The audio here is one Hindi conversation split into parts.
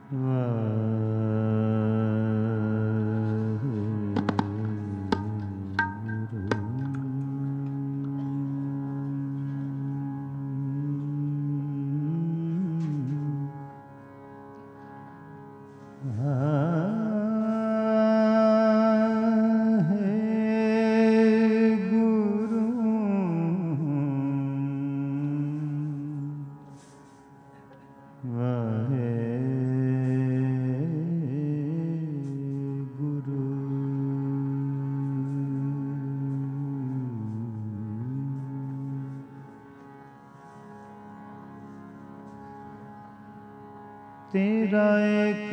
तेरा एक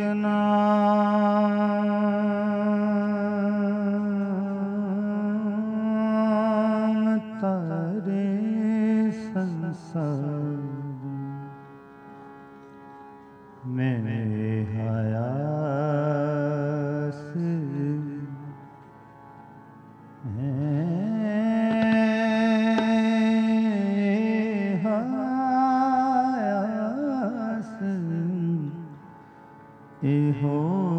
नाम तारे संसार में हयास हो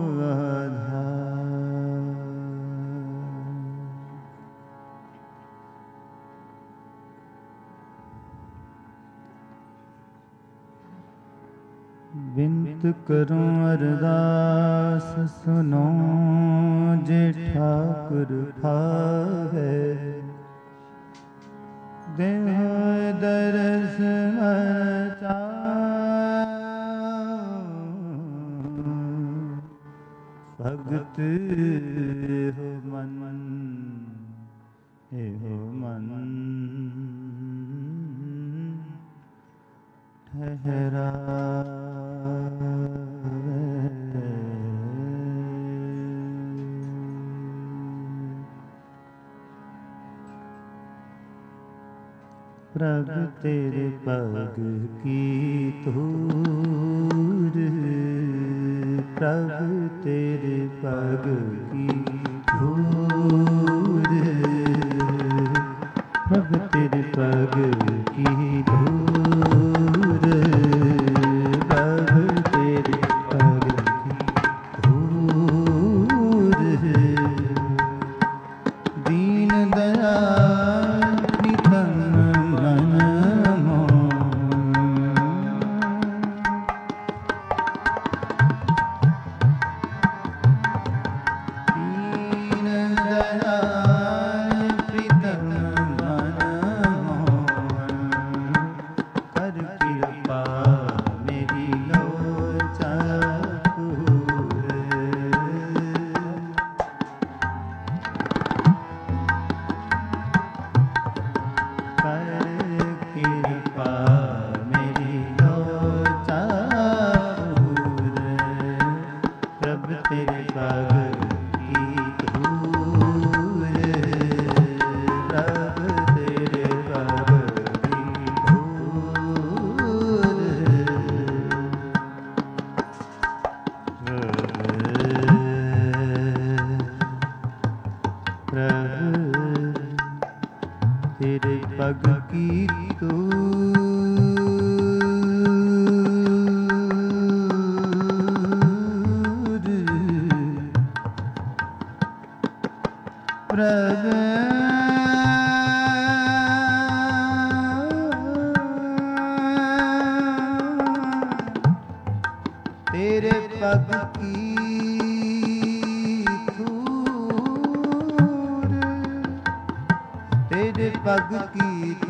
बिनत करूं अरदास सुनो जे ठाकुर भावे देहो दरस भगत हो मन हो मन ठहरा प्रभु तेरे पग की धूल प्रभु तेरे पग की धूल प्रभु तेरे पग की धूल प्रभु तेरे पग की धूल दीन दयाल प्रीतम मन तेरे पग की प्रभु तेरे पग की तेरे पग की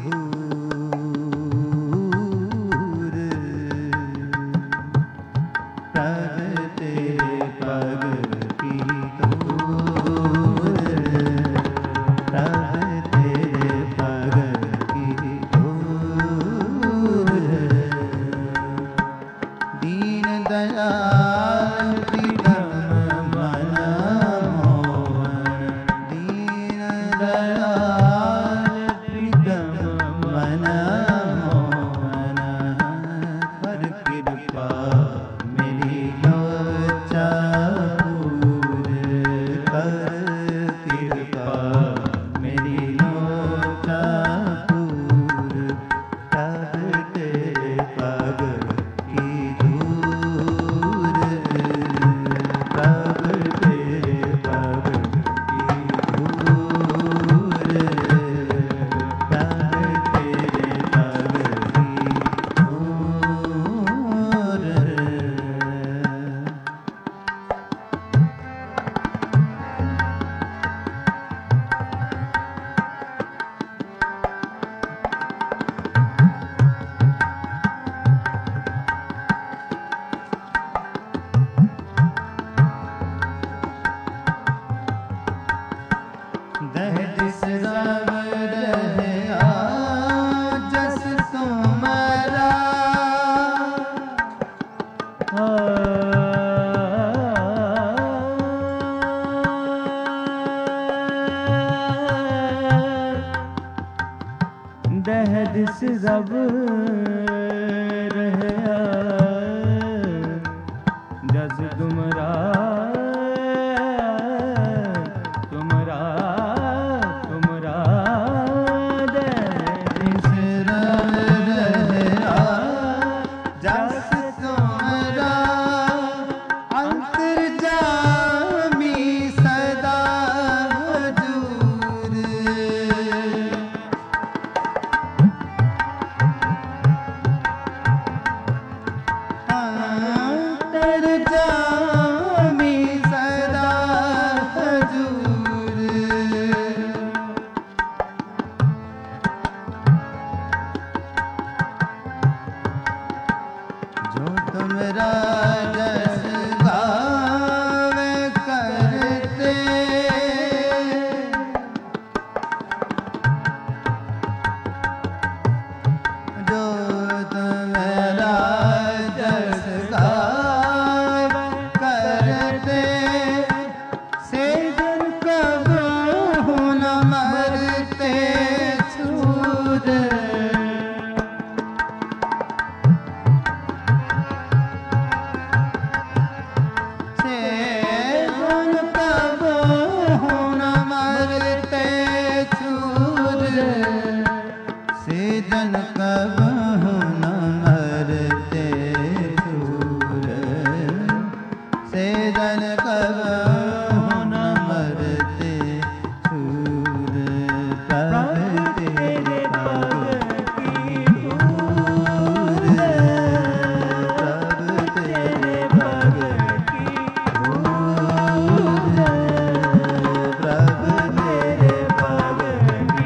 धूल प्रभु तेरे पग की धूल प्रभु तेरे पग की धूल दीन दयाल प्रीतम मन मोहन दीन दयाल मन मोहन कर कृपा मेरी लोचा पूर कर कृपा मेरी लोचा पूर प्रभु तेरे पग की धूल दहदिस रब रहया जस तुमरा दहदिस रब रहया जस तुमरा अंतर्जामी सदा हजूर अंतर्जामी सदा हजूर जो तुमरा जस गावे करते जो तुमरा जस गावे करते से जन कबहू न मरते छूर जन कबहू न मरते सूर से जन कबहू न मरते सूर प्रभु तेरे पग की धूल प्रभु तेरे पग की धूल प्रभु तेरे पग की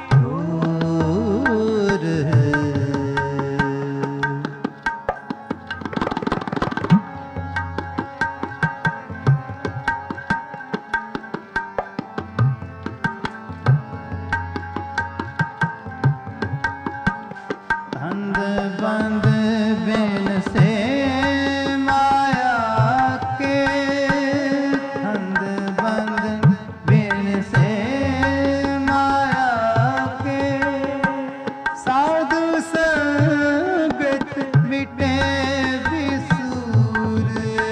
अंध बंद बिन से माया के अंध बंद बिन से माया के साधु संगत मिटे विसूर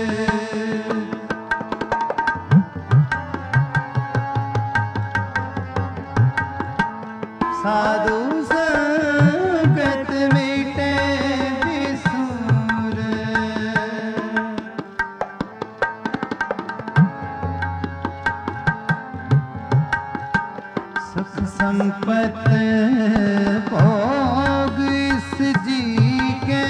साधु संगत मिटे विसूर सुख संपत भोग इस जी के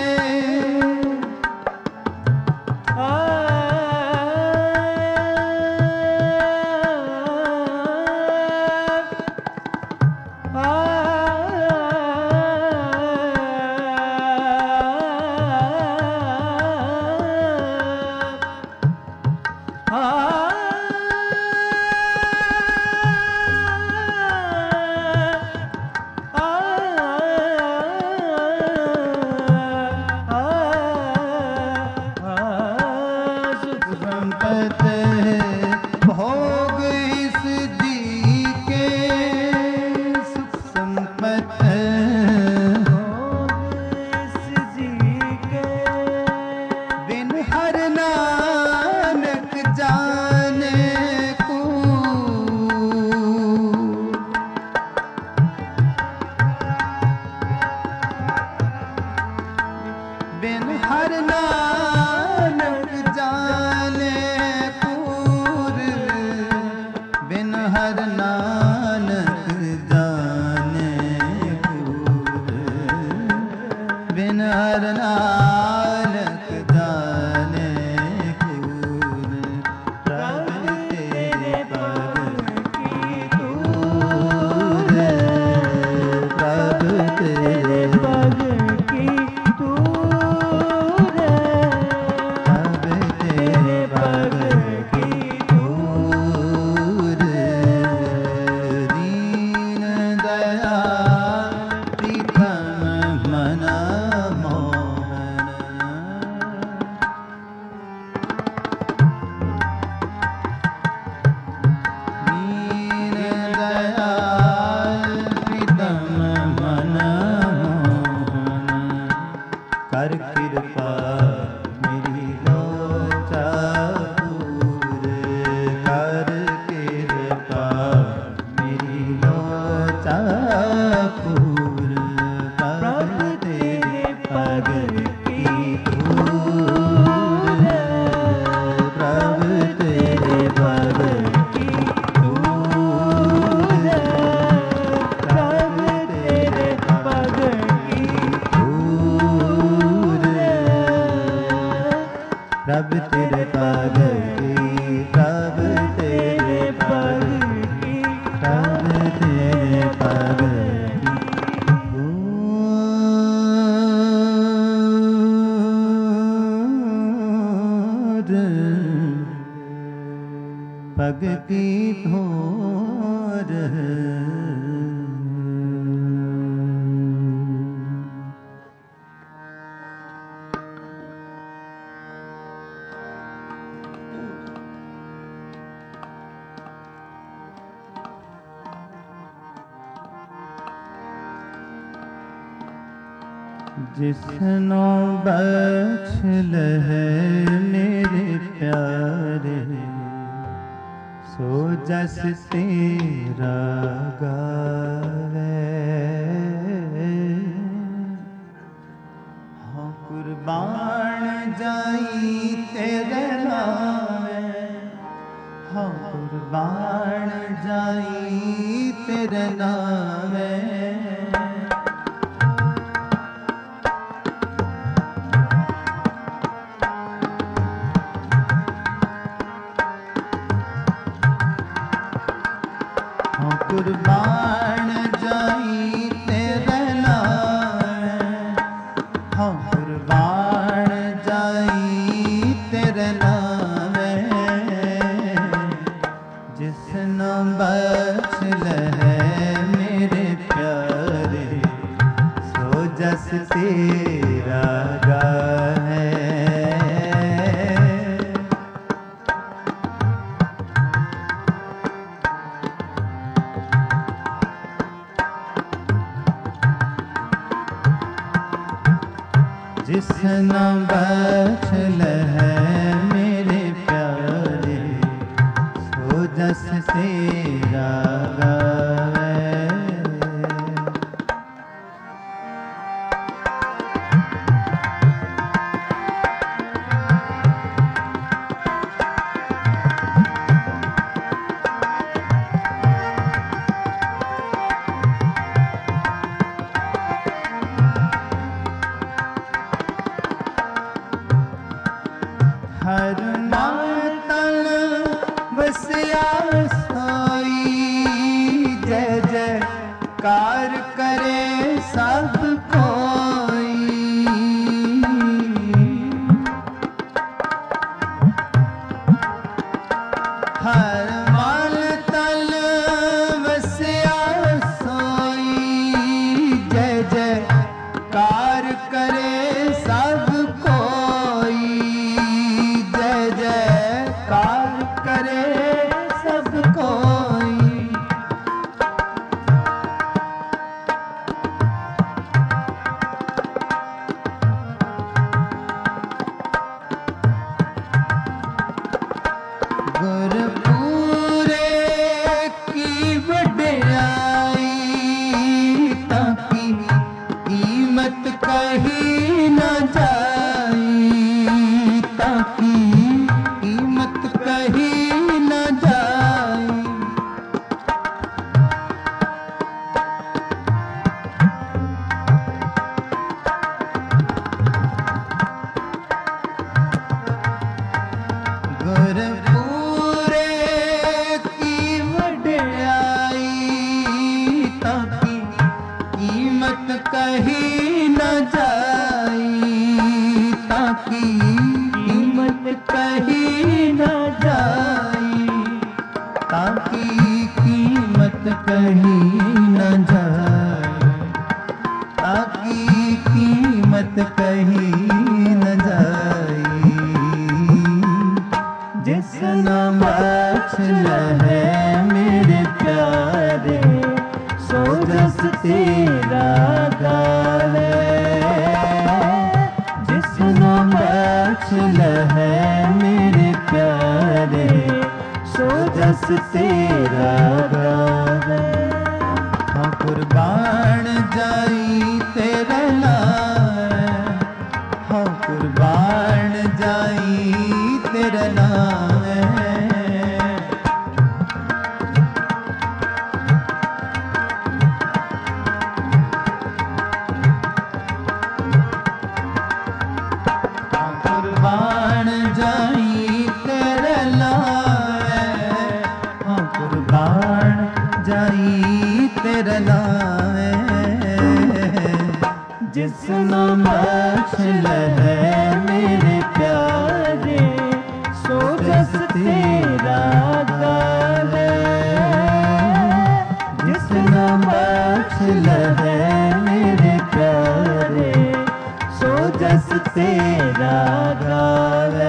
भोग इस जी के सुख संपत भोग इस जी के बिन हर नानक जाने को बिन हर नानक जाने बिन हर नानक जाने पूर बिन हर नानक जाने पूर प्रभु तेरे पग की धूल प्रभु तेरे पग की धूल प्रभु तेरे पग की प्रभ तेरे पग की, प्रभ तेरे पग की, प्रभ तेरे पग की। पग की धोर जिसनो बख्श है मेरे प्यारे, सो जस तेरा गावे। हाँ कुर्बान जाई तेरे नावे, हाँ कुर्बान जाई तेरे नावे। कुर्बान जाई तेरे नावे, हाँ कुर्बान जाई तेरे नावे। जिसनो बख्श है मेरे प्यारे, सो जस तेरा गावे। जिसनो बख्श है मेरे प्यारे, सो जस तेरा गावे। हर मातल बसिया सोई, जय जयकार करे सब कोई। हर मातल बसिया सोई, जय जयकार करे सब कोई। जय जयकार करे सब कोई। गुरपुरे की वड्याई, ताकि कीमत कही न जाई, ताकि कीमत कही न जाई। गुरपुरे की वड्याई, ताकि कीमत कही न जाई, ताकि कीमत कही न जाई, ताकि कीमत कही न जाई, ताकि कीमत कही न जाई। जिसनो बख्श है मेरे प्यारे, सो जस तेरा गावे। जिसनो बख्श है मेरे प्यारे, सो जस तेरा गावे। हाँ कुर्बान जाई तेरे नावे, हाँ कुर्बान जाई तेरे नावे। कुर्बान जिस नाम बख्श लहै मेरे प्यारे, सो जस तेरा गावे। जिस नाम बख्श लहै मेरे प्यारे, सो जस तेरा गावे।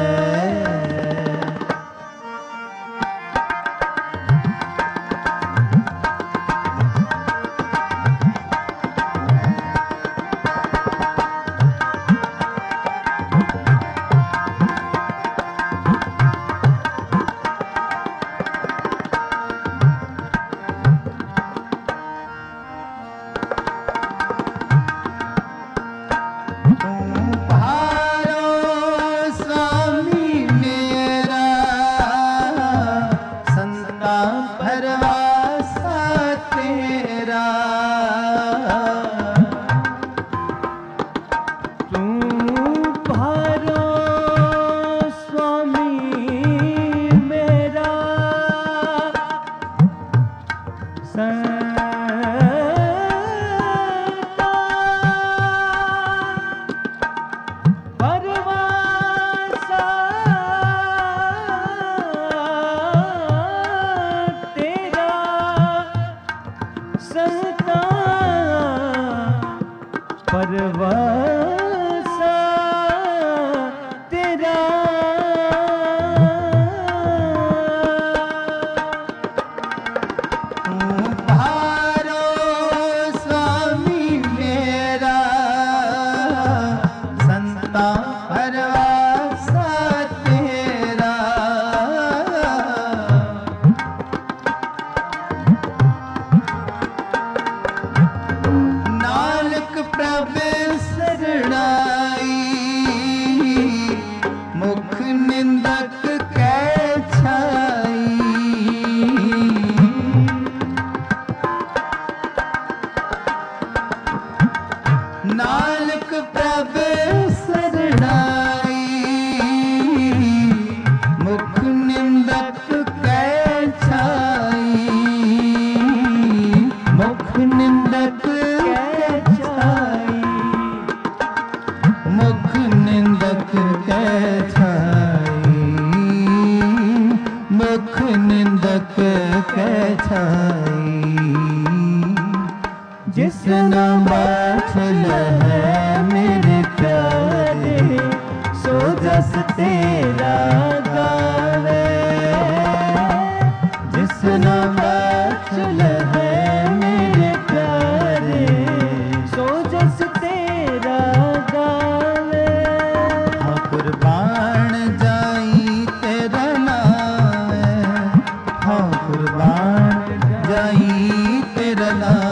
जिस नाम बख्श लहै मेरे प्यारे, सो जस तेरा गावे। जिस नाम बख्श लहै मेरे प्यारे, सो जस तेरा गावे। हाँ कुर्बान जाई तेरा नाम, हाँ कुर्बान जाई तेरा नाम,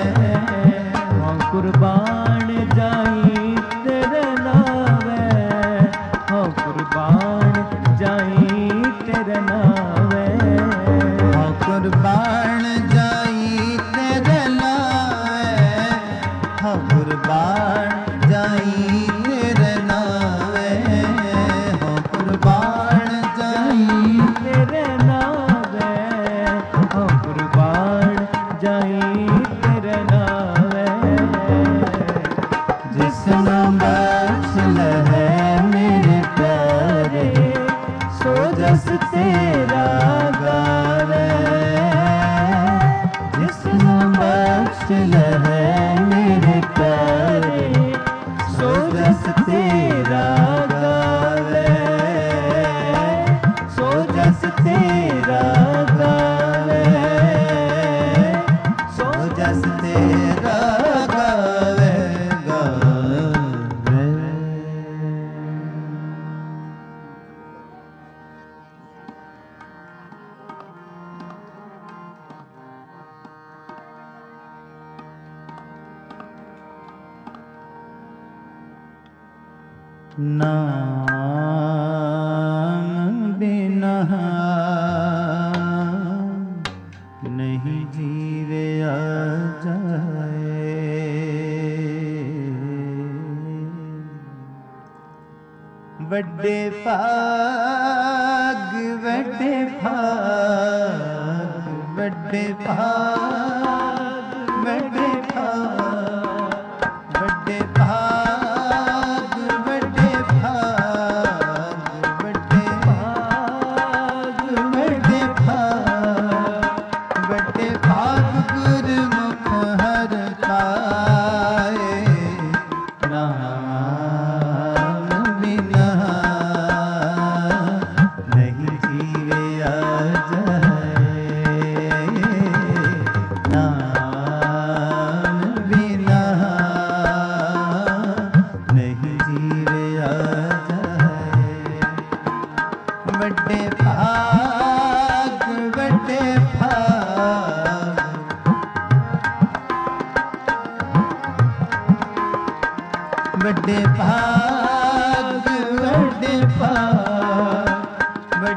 कुर्बान जाई तेरे नावे, हो कुर्बान जाई तेरे नावे, हो कुर्बान जाई तेरे नावे, हो कुर्बान जाई तेरे नावे, हो कुर्बान जाई तेरे नावे, हो कुर्बान जाई तेरे नावे। जिस नाम बख्श लहै मेरे प्यारे, सो जस तेरा गावे। जिस नाम बख्श लहै मेरे प्यारे, सो जस तेरा गावे, सो जस तेरा गावे, सो जस तेरा गावे। नाम बिना नहीं जीवे आ जाए, बड़े भाग बड़े भाग बड़े भाग बड़े भाग बड़े भाग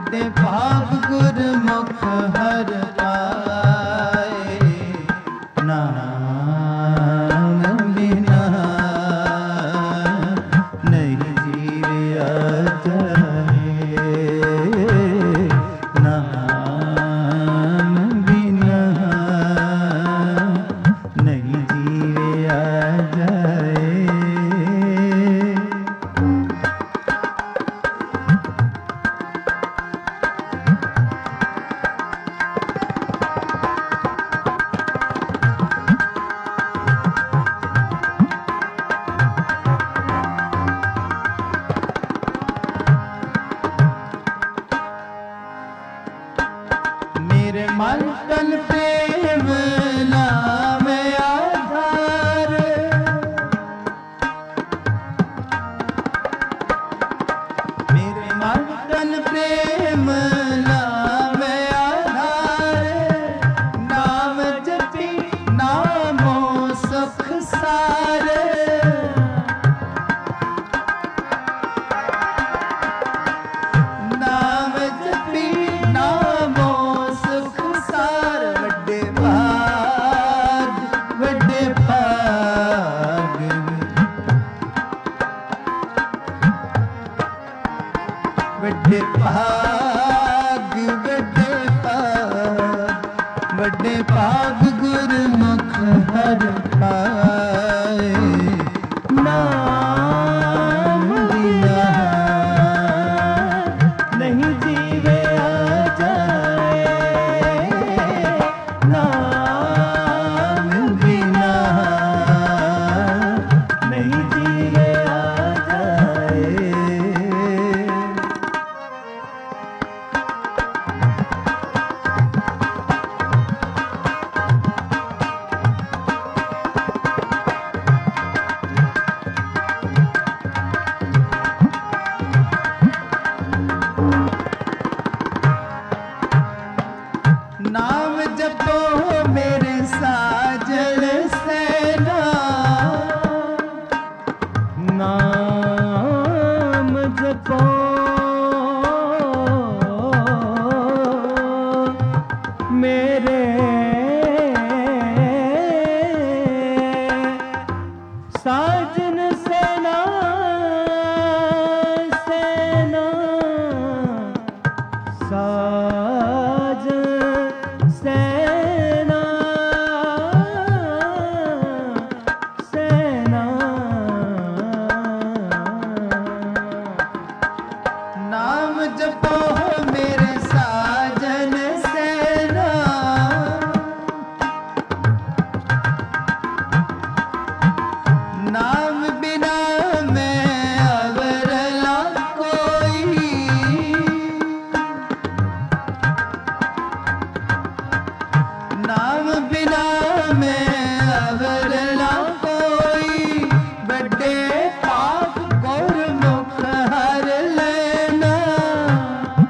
ਵੱਡੇ ਭਾਗ ਗੁਰਮੁਖ ਹਰਿ ਪਾਏ ਨਾਮ ਬਿਨਾ ਨਹੀਂ ਜੀਵਿਆ ਜਾਏ ਨਾਮ ਬਿਨਾ ਨਹੀਂ ਜੀਵਿਆ ਜਾਏ। मेरे मन तन प्रेम नाम आधार मेरे मन तन प्रेम नाम आधार नाम जपी नामो सुख सार नाम जपी नामो सुख सार वड्डे भाग वड्डे भाग वड्डे भाग वड्डे भाग वड्डे भाग गुरमुख हरि पाए नाम बिना नहीं जीवे आ जाए नाम बिना नहीं जीवे आ जाए। नाम जपो मेरे साजन सेना नाम जपो मेरे साजन सेना सेना साजन सेना सेना नाम जपो मेरे साजन सेना नाम बिना मैं अवरला कोई नाम बिना मैं अवरला कोई बड़े पाप गुरमुख हर लेना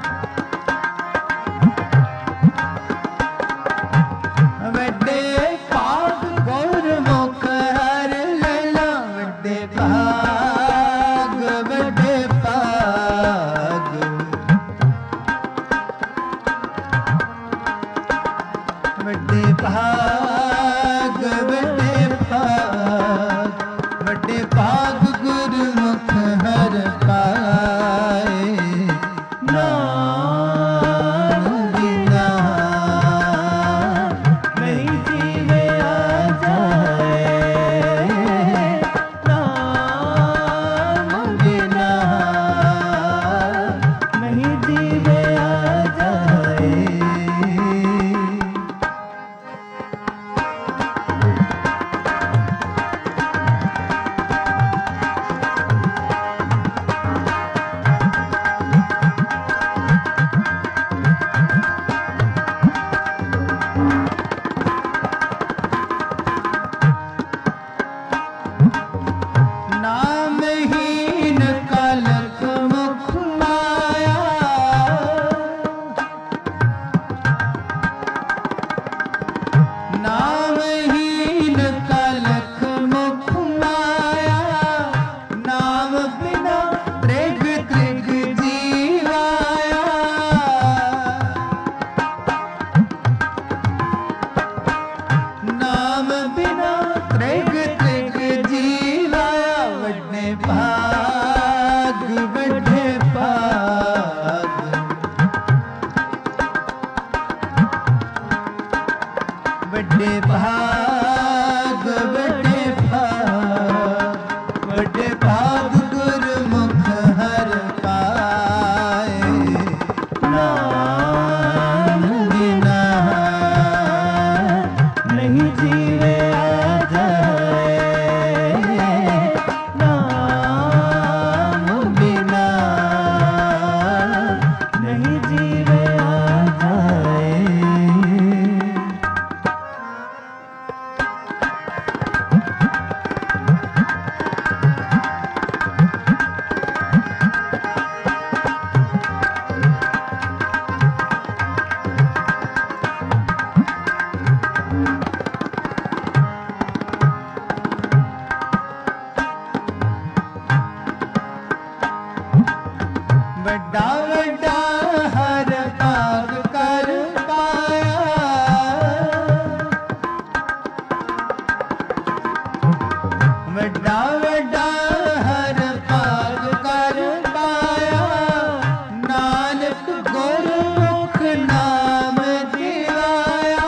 वड्डा वड्डा हर पाग कर पाया, वड्डा वड्डा हर पाग कर पाया, नानक गुरमुख नाम दिवाया।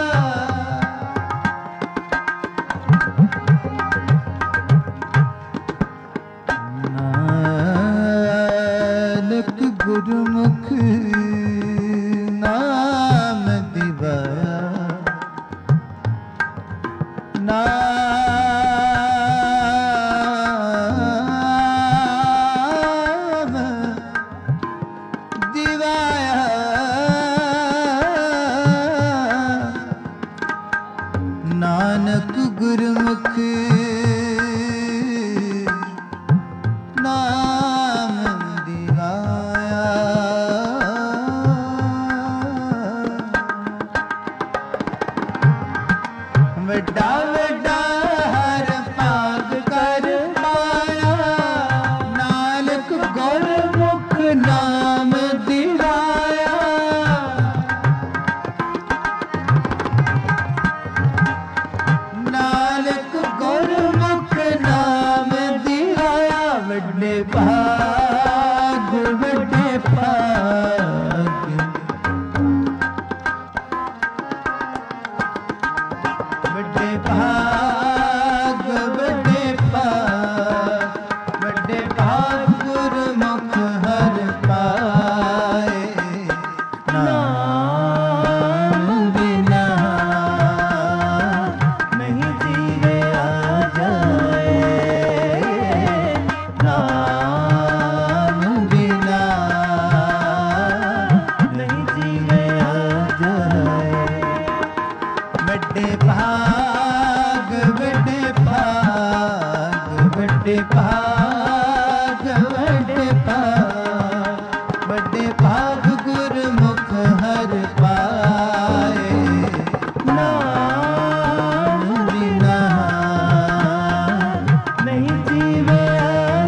नानक गुरमुख नाम दिवाया, नाम दिवाया, नानक गुरमुख नाम दिवाया। वड्डा वड्डा हर पाग कर पाया, नानक गुरमुख नाम दिवाया। नानक गुरमुख नाम दिवाया, वड्डे भाग वड्डे भाग, वड्डे भाग वड्डे भाग, वड्डे भाग गुरमुख हर पाए। नाम बिना नहीं जीवे आ जाए, नाम बिना नहीं जीवे आ जाए। वड्डे भाग वड्डे भाग, वड्डे भाग वड्डे भाग, वड्डे भाग गुरमुख हर पाए। नाम बिना नहीं जीवे आ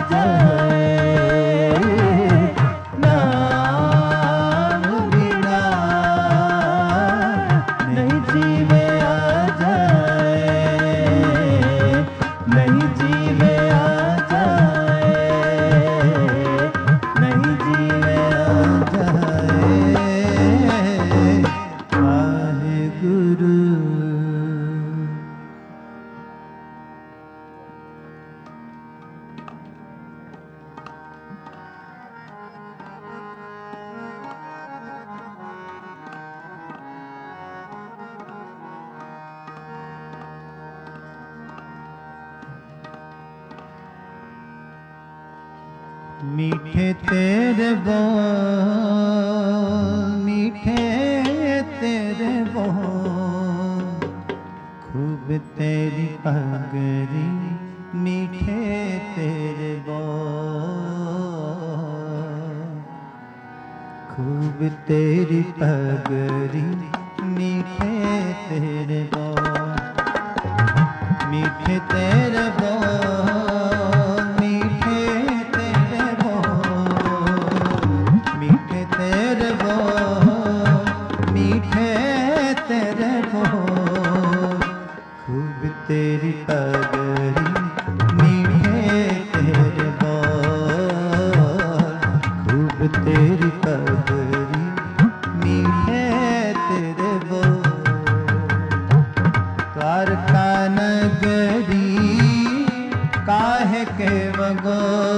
जाए, नाम बिना नहीं जीवे आ जाए, नहीं जीवे आ जाए, नहीं जीवे आ जाए। वाहेगुरु। मीठे तेरे बोल, मीठे तेरे बोल, खूब तेरी पगरी, मीठे तेरे बोल, खूब तेरी पगरी, मीठे तेरे बोल, मीठे तेरे बोल, मीठे तेरे बोल, मीठे तेरे बोल, मीठे तेरे बोल, खूब तेरी पगरी, मीठे तेरे बोल, खूब तेरी पगरी, मीठे तेरे बोल। द्वारका नगरी काहे के वगो,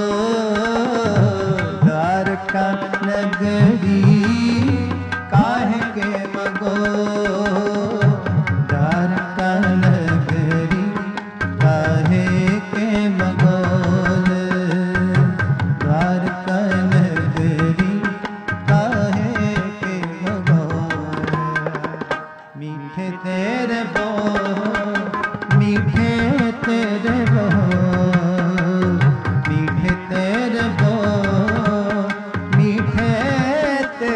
द्वारका नगरी काहे के वगो, द्वारका नगरी काहे के वगोल, द्वारका नगरी काहे के वगोल। मीठे तेरे बोल, मीठे तेरे बोल, मीठे तेरे बोल, मीठे तेरे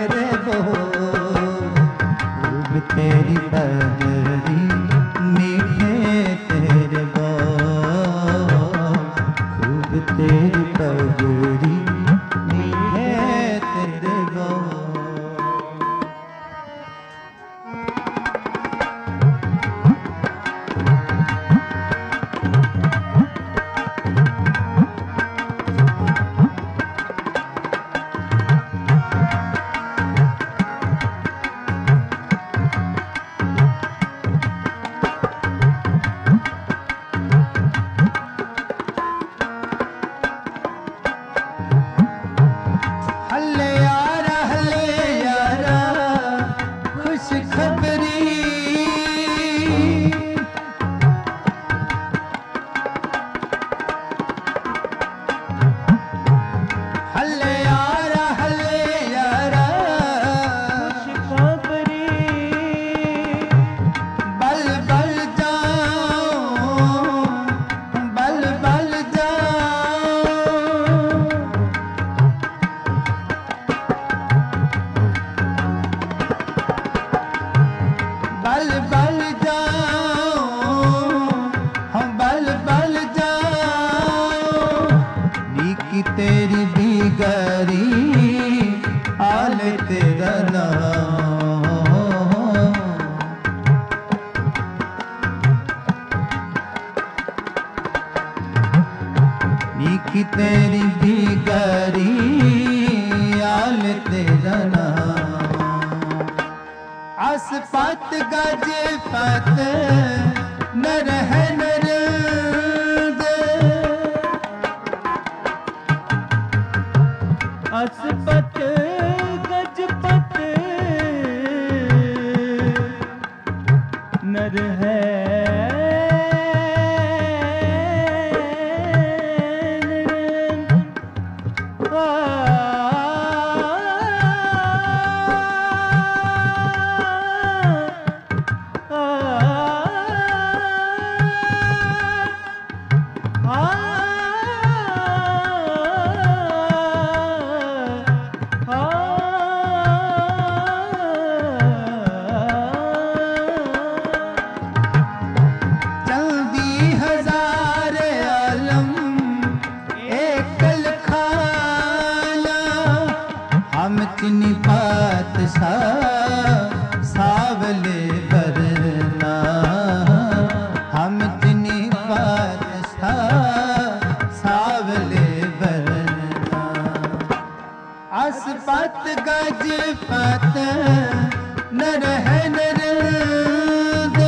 पत गज पत नर है नरद असपत गज पत नर है सावले बरना हम तिनी पात सावले बरना असपत गज पत नर है नरद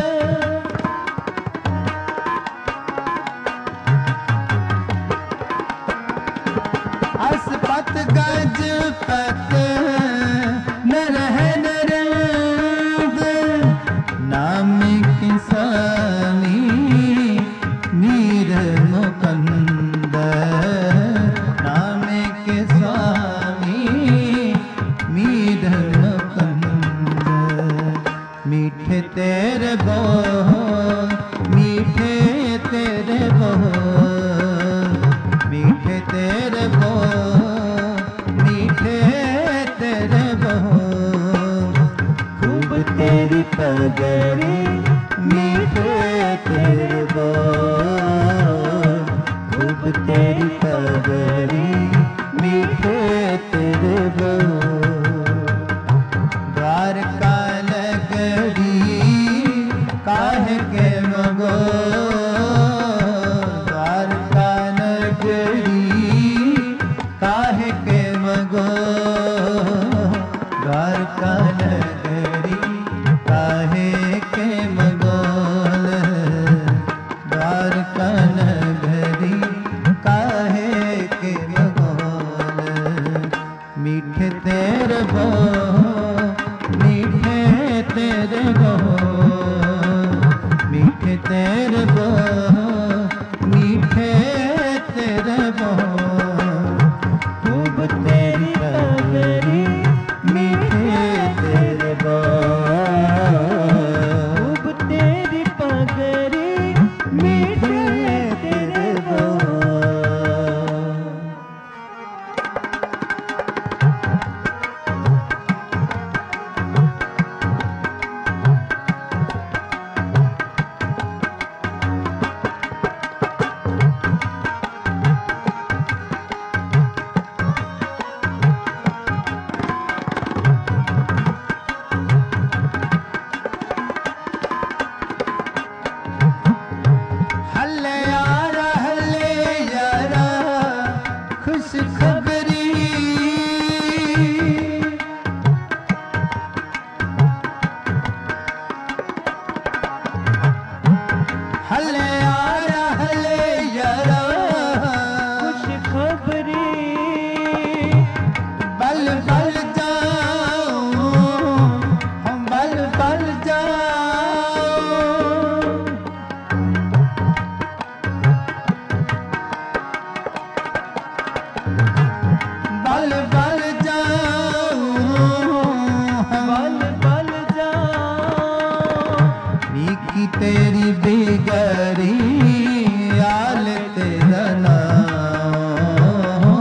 असपत गज पत नर है नरद नाम किसानी मीर मुकंद नाम किसानी मीर मुकंद मीठे तेरे बोल मीठे तेरे बोल मीठे तेरे बोल मीठे तेरे बोल खूब तेरी पगड़ी मीठे तेरे बोल खूब तेरी पगड़ी मीठे तेरे बोल द्वारका लगड़ी काहे के मगो द्वारका लगड़ी काहे के मगो द्वारका लगड़ी काहे के मगोल द्वारका लगड़ी काहे के मगोल मीठे तेरे बो मीठे तेरे बो मीठे तेरे बो मीठे तेरे बो खूब तेरी पगड़ी मीठे तेरे बो खूब तेरी पगड़ी मीठे तेरे बो तेरी बिगड़ी आल तेरा नाम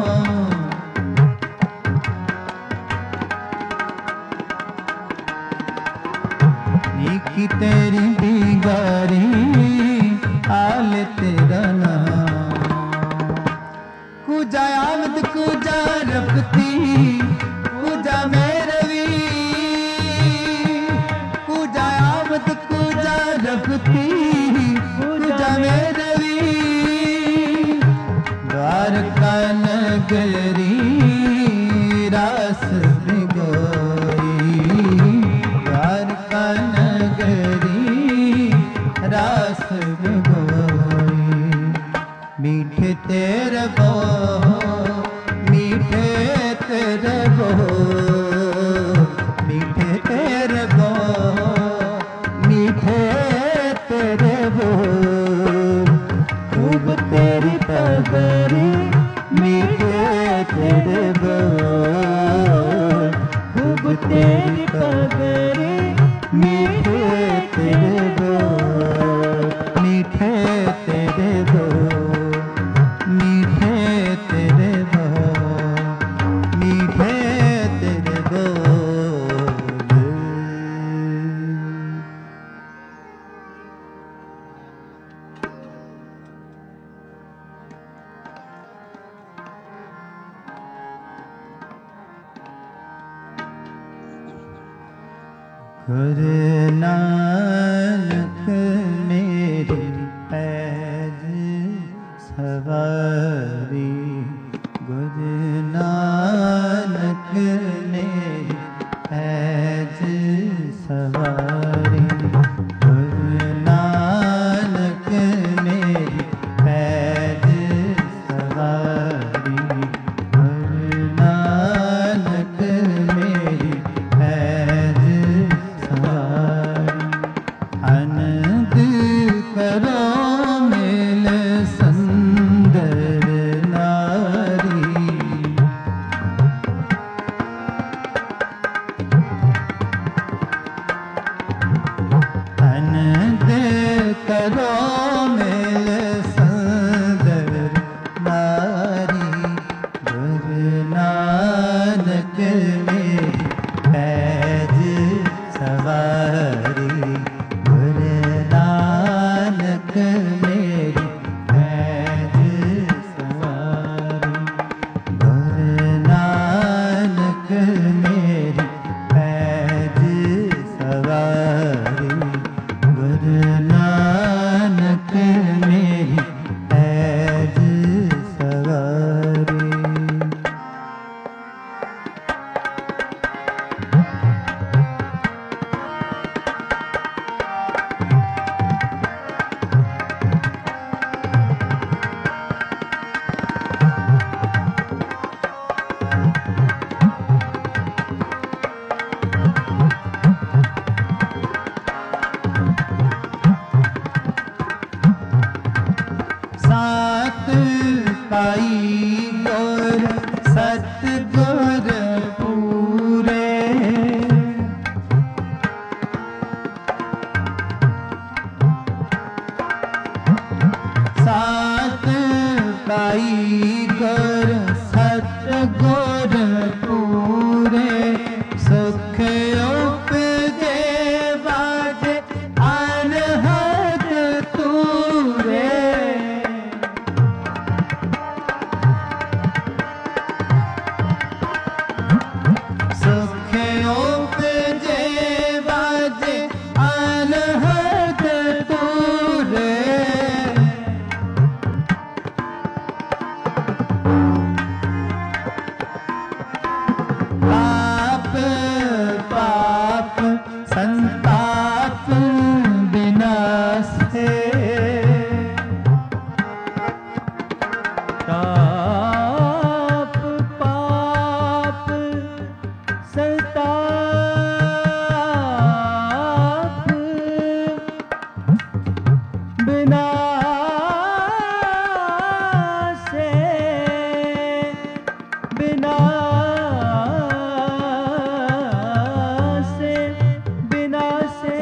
नीकी तेरी बिगड़ी आल तेरा नाम कुजा आमद कुजा रखती कुजा मेरवी कुजा आमद कुजा रखती कुजा मेरवी द्वारका नगरी रास भिगोई द्वारका तेरे बोल, मीठे तेरे बोल, मीठे तेरे बोल, खूब तेरी पगड़ी, मीठे तेरे बोल, खूब तेरी पगड़ी, मीठे तेरे बोल, मीठे तेरे बोल, मीठे तेरे बोल, मीठे तेरे बोल। गुरु नानक मेरी पैज सवारी, गुरु नानक मेरी पैज सवारी, गुरु नानक मेरी पैज सवारी, गुरु नानक मेरी पैज सवारी, आनंद करो मेल सुंदर नारी, आनंद करो मेल सुंदर नारी, गुरु नानक मेरी पैज सवारी, गुरु नानक मेरी पैज सवारी, गुरु नानक मेरी पैज सवारी, गुरु नानक मेरी पैज सवारी। सात पाई गुर सतगुर पूरे, सात पाई गुर सतगुर पूरे, सुख उपजे बाजे अनहद तूरे, सुख उपजे बाजे अनहद तूरे, पाप पाप संताप विनाशे, ताप पाप संताप विनाशे, विनाशे, विनाशे,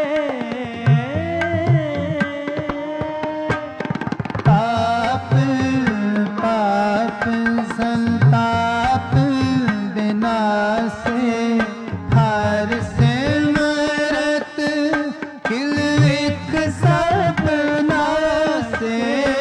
पाप पाप संताप विनाशे, हर सिमरत किल विख सब नासे,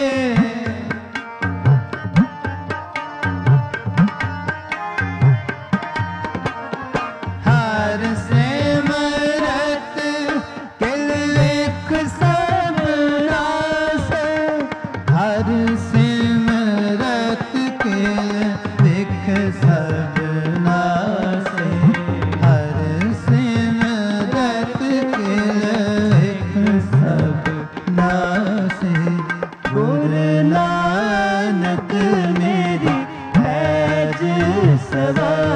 हर सिमरत किल विख सब नासे, हर सिमरत किल विख सब नासे, हर सिमरत किल विख सब नासे, गुरु नानक मेरी पैज सवारी।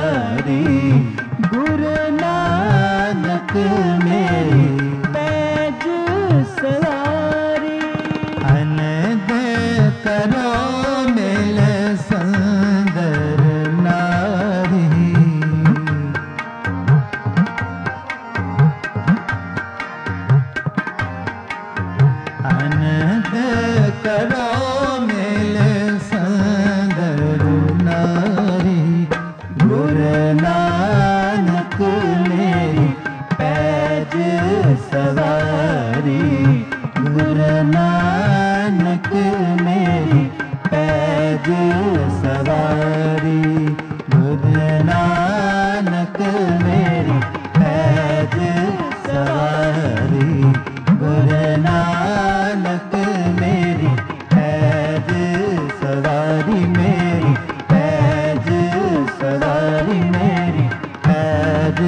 गुरु नानक मेरी पैज सवारी, गुरु नानक मेरी पैज सवारी, गुरु नानक मेरी पैज सवारी, गुरु नानक मेरी पैज सवारी, मेरी पैज सवारी, मेरी पैज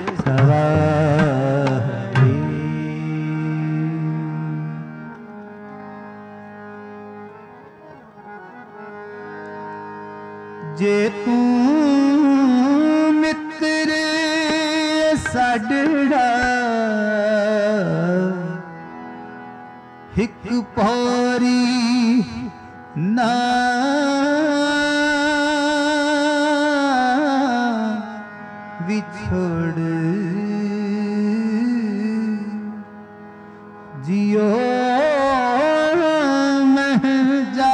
सवारी। जे तू मित्र साडड़ा हिक पौरी ना विछोड़, जियो मह जा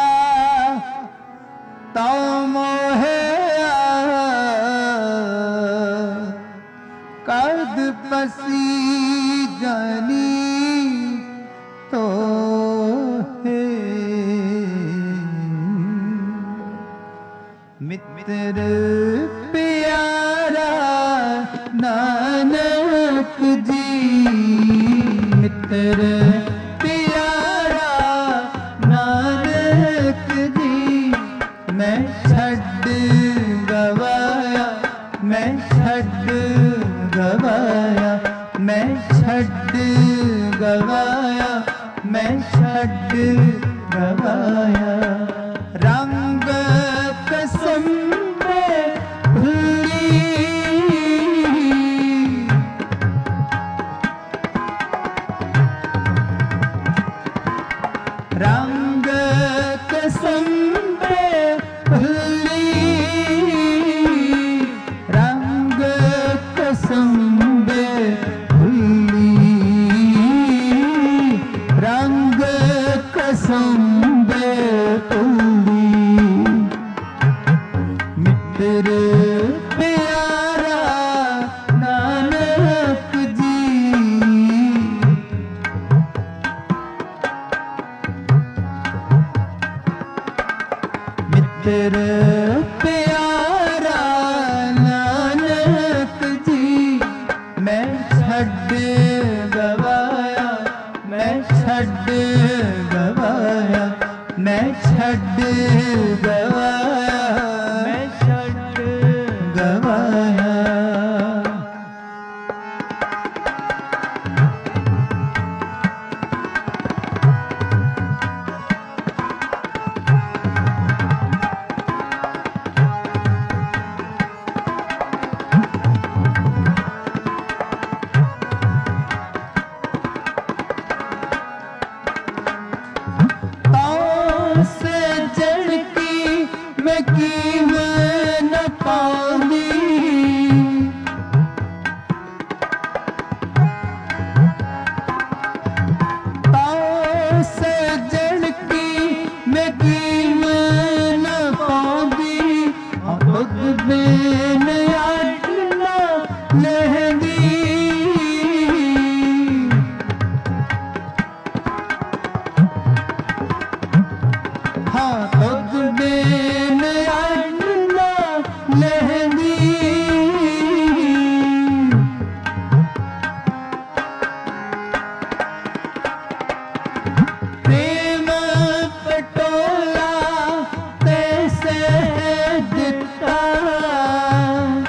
ता मोहे कद पसी जानी तो है। मित्र प्यारा नानक जी, मित्र प्यारा नानक जी, मैं छड़ गवाया, मैं छड़ गवाया, मैं छड़ गवाया, मैं छड़ गवाया। रंग कसम में भूली, रंग कसम में भूली, रंग कसम में भूली, रंग कसम में भूली। मित्र प्यारा नानक जी, मित्र प्यारा नानक जी, मैं छड़ गवाया, मैं छड़ गवाया, मैं छड़ गवाया, मैं छड़ गवाया। से जड़ की मैं कीमत न पाऊंगी, से जड़ की मैं कीमत न पाऊंगी, खुद बेन अटना लहंगी, हाँ खुद बेन अटना लहंगी। प्रेम पटोला तैसे दिता,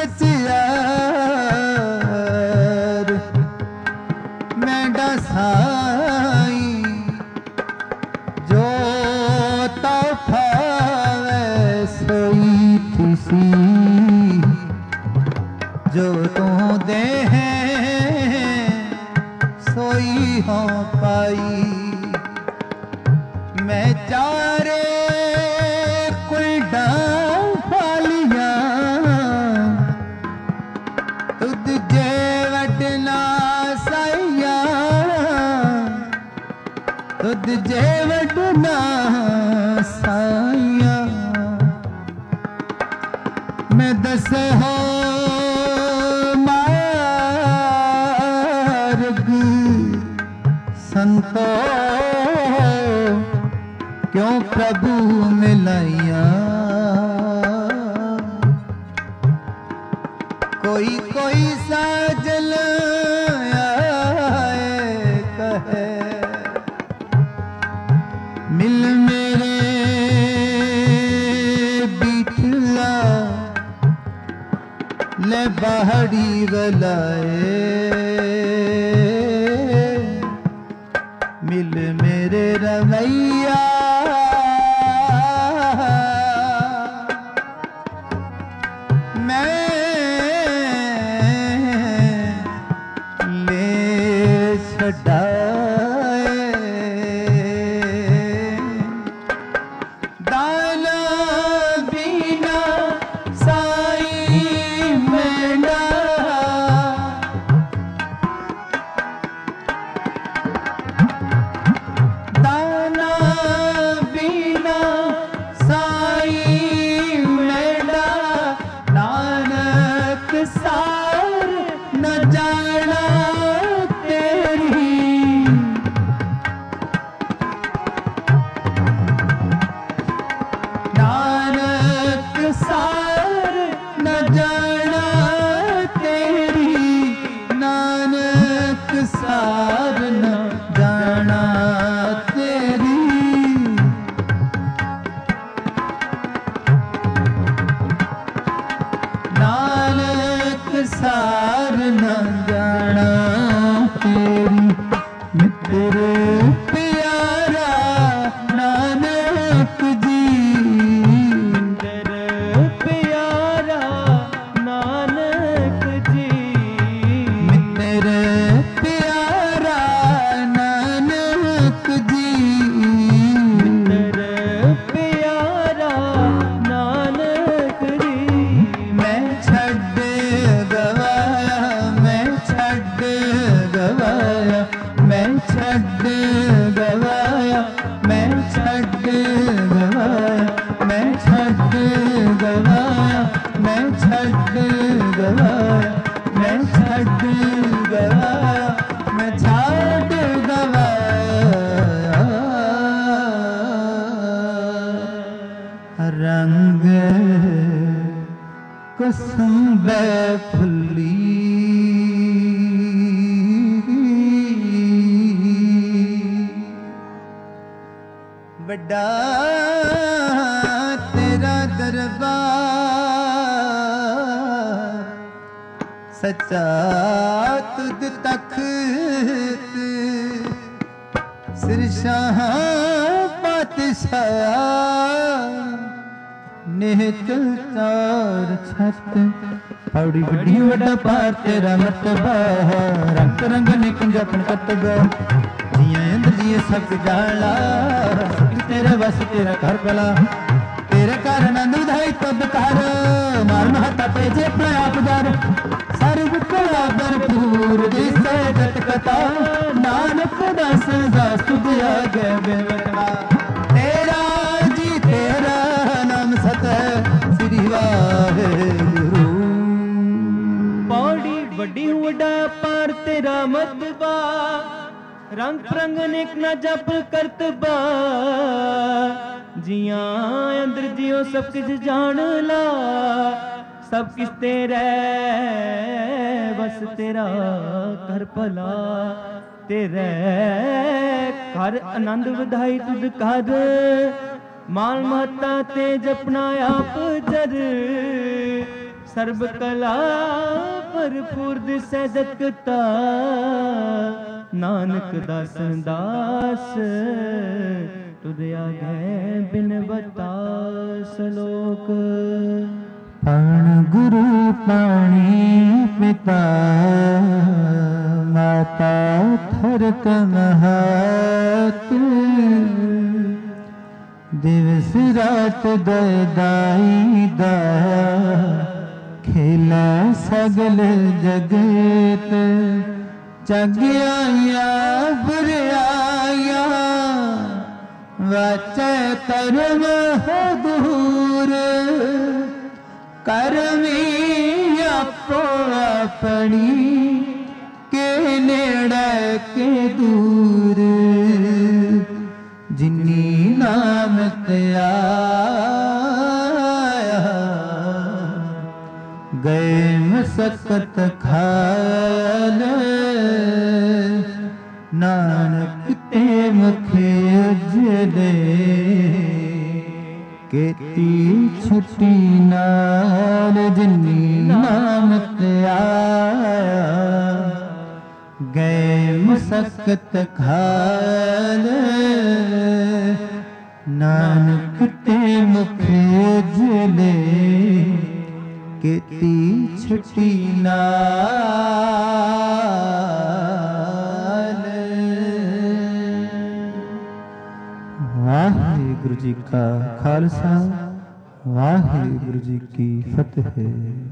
सचियार मैडा साई जो तोहफा सोई थी जो तू दे सोई हो पाई मैं चारे कुलडा फालिया तुद जे वडना साइया तुद जे वडना साइया मैं दस हो मार्ग संतो क्यों प्रभु मिलाइया कोई कोई साजल आए कहे मिल मेरे बिठला ले बाहरी वलाए मिल मेरे रवैया मैं ले छड़ाए दाना बिना साई मेरा दाना बिना साई मेरा नानक सार न जाना तेरी नानक सार न जाना तेरी नानक सार न जाना तेरी नानक सार न जाना तेरी मित्र प्यारा नानक जी तेरे प्यारा नानक जी मित्र प्यारा नानक जी तेरे प्यारा नानक जी मैं छड़ गवाया मैं छड़ गवाया मैं छड़ गवाया मैं छड़ गवाया मैं छड़ गवाया मैं छड़ गवाया मैं छड़ गवाया मैं छड़ गवाया रंग कसम बै फुल्ली बड़ा तेरा दरबार सच्चा तुद तख्त सिर शाह पातशाह निहचल चार छत पौड़ी बड़ी वड्डा पार तेरा मरतबा रंग रंग ने कुंजापन कतबा जिया इंद्र जिए सब जाला तेरे बस तेरा घर भला तेरे कारण अनुधाई तब कर मार महता तेजे अपना आप दर सर्व कला भरपूर दिसे गत कथा नानक दास दास तुझ आगे बेवकला तेरा जी तेरा नाम सत श्री वाहेगुरु पौड़ी वड्डी वड्डा पार तेरा मतबा रंग प्रंग नेक न जप करतबा जिया अंदर जियो सब किस जान ला सब किस तेरे बस तेरा कर भला तेरे घर आनंद वधाई तुझ कर माल महता ते जपना आप जर ਸਰਬ ਕਲਾ ਭਰਪੂਰ ਦਿਸੈ ਜਗਤਾ, ਨਾਨਕ ਦਾਸਨ ਦਾਸ ਤੁਧ ਆਗੈ ਬਿਨਵਤਾ ਸਲੋਕ। ਪਣ ਗੁਰੂ ਪਾਣੀ ਪਿਤਾ, ਮਾਤਾ ਥਰਤ ਮਹਾਤ, ਦਿਵਸ ਰਾਤ ਦਾਈ ਦਾ, ਖੇਲਾ ਸਗਲ ਜਗਤ, ਜਗਿਆਇਆ ਬੁਰਿਆਇਆ, ਵਾਚੈ ਧਰਮ ਦੂਰ, ਕਰਮੀ ਆਪੋ ਆਪਣੀ, ਕੇ ਨੇੜੇ ਕੇ ਦੂਰ, ਜਿਨੀ ਨਾਮ ਧਿਆਇਆ, ਗਏ ਮਸਕਤ ਖਾਲ, ਨਾਨਕ ਤੇ ਮੁਖੇ ਉਜਲੇ, ਕੀਤੀ ਛੁੱਟੀ ਨਾਲ, ਜਿਨੀ ਨਾਮ ਧਿਆਇਆ, ਗਏ ਮਸਕਤ ਖਾਲ, ਨਾਨਕ ਤੇ ਮੁਖੇ ਉਜਲੇ, ਕੀਤੀ ਛੁੱਟੀ ਨਾਲ। ਵਾਹਿਗੁਰੂ ਜੀ ਕਾ ਖਾਲਸਾ, ਵਾਹਿਗੁਰੂ ਜੀ ਕੀ ਫਤਿਹ।